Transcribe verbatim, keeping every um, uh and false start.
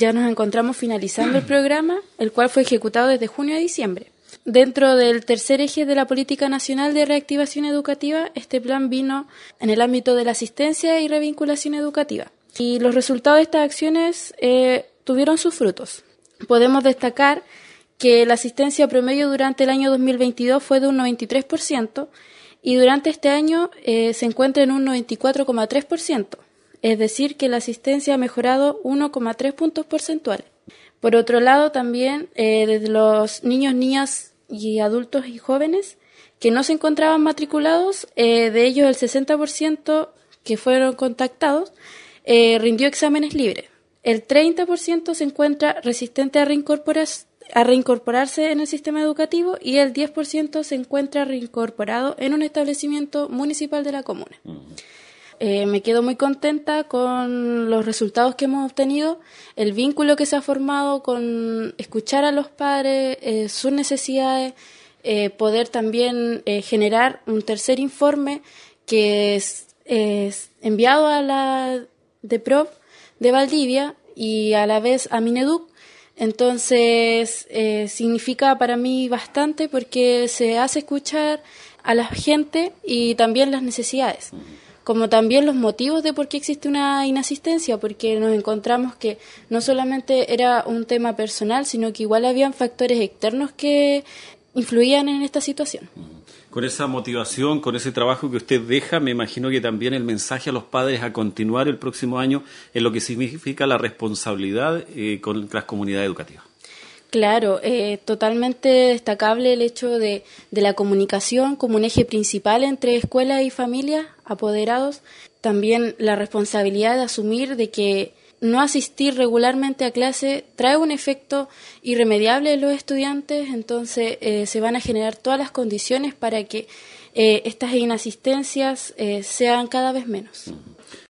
ya nos encontramos finalizando el programa, el cual fue ejecutado desde junio a diciembre. Dentro del tercer eje de la Política Nacional de Reactivación Educativa, este plan vino en el ámbito de la asistencia y revinculación educativa. Y los resultados de estas acciones eh, tuvieron sus frutos. Podemos destacar que la asistencia promedio durante el año dos mil veintidós fue de un noventa y tres por ciento y durante este año eh, se encuentra en un noventa y cuatro coma tres por ciento, es decir, que la asistencia ha mejorado uno coma tres puntos porcentuales. Por otro lado, también eh, desde los niños, niñas y adultos y jóvenes que no se encontraban matriculados, eh, de ellos el sesenta por ciento que fueron contactados eh, rindió exámenes libres. El treinta por ciento se encuentra resistente a, reincorporas, a reincorporarse en el sistema educativo y el diez por ciento se encuentra reincorporado en un establecimiento municipal de la comuna. Uh-huh. Eh, me quedo muy contenta con los resultados que hemos obtenido, el vínculo que se ha formado con escuchar a los padres, eh, sus necesidades, eh, poder también eh, generar un tercer informe que es, es enviado a la DEPROV de Valdivia y a la vez a Mineduc. Entonces eh, significa para mí bastante porque se hace escuchar a la gente y también las necesidades, como también los motivos de por qué existe una inasistencia, porque nos encontramos que no solamente era un tema personal, sino que igual habían factores externos que influían en esta situación. Con esa motivación, con ese trabajo que usted deja, me imagino que también el mensaje a los padres a continuar el próximo año en lo que significa la responsabilidad eh, con las comunidades educativas. Claro, eh, totalmente destacable el hecho de, de la comunicación como un eje principal entre escuelas y familias, apoderados. También la responsabilidad de asumir de que no asistir regularmente a clase trae un efecto irremediable en los estudiantes, entonces eh, se van a generar todas las condiciones para que eh, estas inasistencias eh, sean cada vez menos.